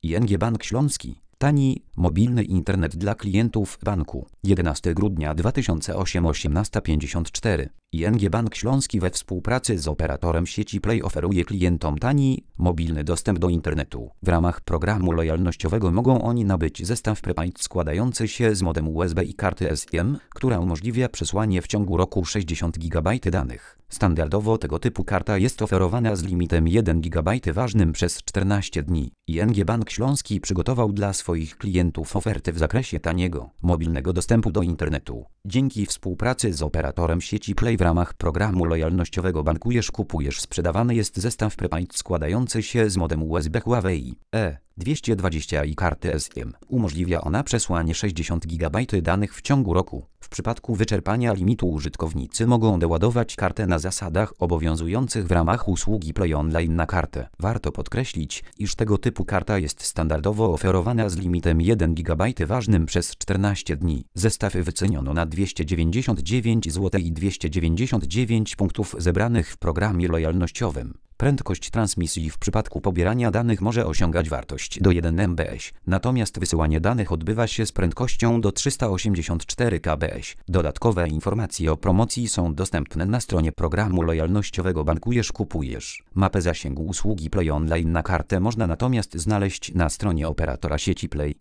ING Bank Śląski. Tani, mobilny internet dla klientów banku. 11 grudnia 2008 18:54. ING Bank Śląski we współpracy z operatorem sieci Play oferuje klientom tani, mobilny dostęp do internetu. W ramach programu lojalnościowego mogą oni nabyć zestaw prepaid składający się z modemu USB i karty SIM, która umożliwia przesłanie w ciągu roku 60 GB danych. Standardowo tego typu karta jest oferowana z limitem 1 GB ważnym przez 14 dni. ING Bank Śląski przygotował dla swoich klientów oferty w zakresie taniego, mobilnego dostępu do internetu. Dzięki współpracy z operatorem sieci Play w ramach programu lojalnościowego bankujesz, kupujesz, sprzedawany jest zestaw prepaid składający się z modemu USB Huawei E220 i karty SIM. Umożliwia ona przesłanie 60 GB danych w ciągu roku. W przypadku wyczerpania limitu użytkownicy mogą doładować kartę na zasadach obowiązujących w ramach usługi Play Online na kartę. Warto podkreślić, iż tego typu karta jest standardowo oferowana z limitem 1 GB ważnym przez 14 dni. Zestawy wyceniono na 299 zł i 299 punktów zebranych w programie lojalnościowym. Prędkość transmisji w przypadku pobierania danych może osiągać wartość do 1 mbps, natomiast wysyłanie danych odbywa się z prędkością do 384 kbps. Dodatkowe informacje o promocji są dostępne na stronie programu lojalnościowego Bankujesz Kupujesz. Mapę zasięgu usługi Play Online na kartę można natomiast znaleźć na stronie operatora sieci Play.